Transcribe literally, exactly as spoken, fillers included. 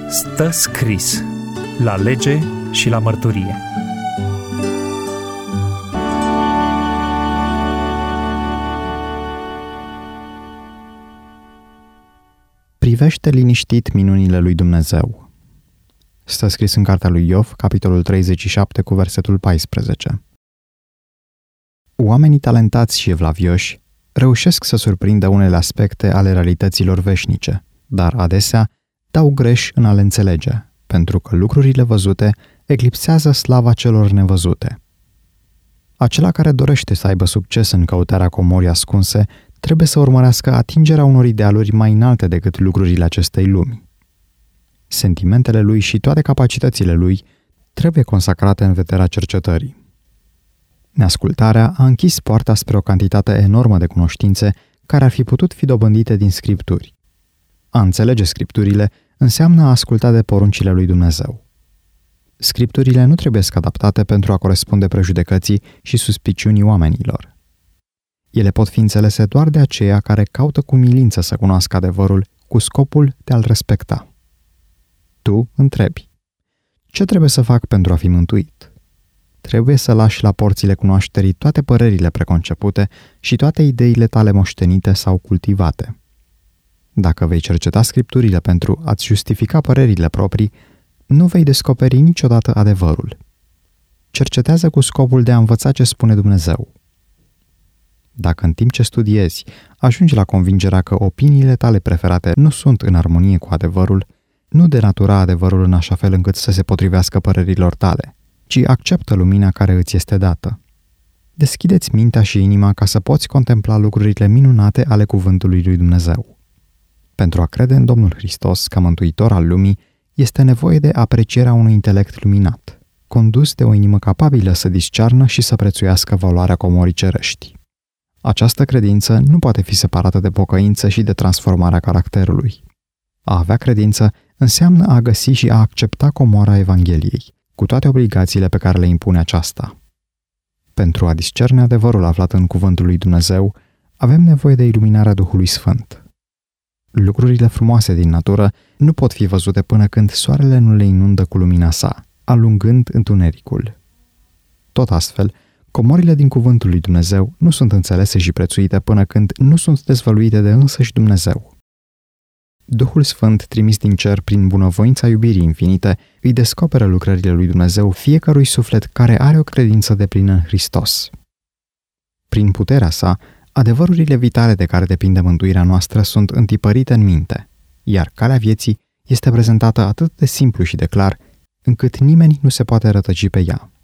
Stă scris la lege și la mărturie. Privește liniștit minunile lui Dumnezeu. Stă scris în cartea lui Iov, capitolul treizeci și șapte, cu versetul paisprezece. Oamenii talentați și evlavioși reușesc să surprindă unele aspecte ale realităților veșnice, dar adesea dau greș în a le înțelege, pentru că lucrurile văzute eclipsează slava celor nevăzute. Acela care dorește să aibă succes în căutarea comorii ascunse trebuie să urmărească atingerea unor idealuri mai înalte decât lucrurile acestei lumi. Sentimentele lui și toate capacitățile lui trebuie consacrate în vederea cercetării. Neascultarea a închis poarta spre o cantitate enormă de cunoștințe care ar fi putut fi dobândite din Scripturi. A înțelege Scripturile înseamnă a asculta de poruncile lui Dumnezeu. Scripturile nu trebuie adaptate pentru a corespunde prejudecății și suspiciunii oamenilor. Ele pot fi înțelese doar de aceia care caută cu milință să cunoască adevărul cu scopul de a-l respecta. Tu întrebi: ce trebuie să fac pentru a fi mântuit? Trebuie să lași la porțile cunoașterii toate părerile preconcepute și toate ideile tale moștenite sau cultivate. Dacă vei cerceta Scripturile pentru a-ți justifica părerile proprii, nu vei descoperi niciodată adevărul. Cercetează cu scopul de a învăța ce spune Dumnezeu. Dacă în timp ce studiezi ajungi la convingerea că opiniile tale preferate nu sunt în armonie cu adevărul, nu denatura adevărul în așa fel încât să se potrivească părerilor tale, ci acceptă lumina care îți este dată. Deschide-ți mintea și inima ca să poți contempla lucrurile minunate ale cuvântului lui Dumnezeu. Pentru a crede în Domnul Hristos ca mântuitor al lumii, este nevoie de aprecierea unui intelect luminat, condus de o inimă capabilă să discearnă și să prețuiască valoarea comorii cerești. Această credință nu poate fi separată de pocăință și de transformarea caracterului. A avea credință înseamnă a găsi și a accepta comoara Evangheliei, cu toate obligațiile pe care le impune aceasta. Pentru a discerne adevărul aflat în cuvântul lui Dumnezeu, avem nevoie de iluminarea Duhului Sfânt. Lucrurile frumoase din natură nu pot fi văzute până când soarele nu le inundă cu lumina sa, alungând întunericul. Tot astfel, comorile din cuvântul lui Dumnezeu nu sunt înțelese și prețuite până când nu sunt dezvăluite de însăși Dumnezeu. Duhul Sfânt, trimis din cer prin bunăvoința iubirii infinite, îi descoperă lucrările lui Dumnezeu fiecărui suflet care are o credință deplină în Hristos. Prin puterea sa, adevărurile vitale de care depinde mântuirea noastră sunt întipărite în minte, iar calea vieții este prezentată atât de simplu și de clar, încât nimeni nu se poate rătăci pe ea.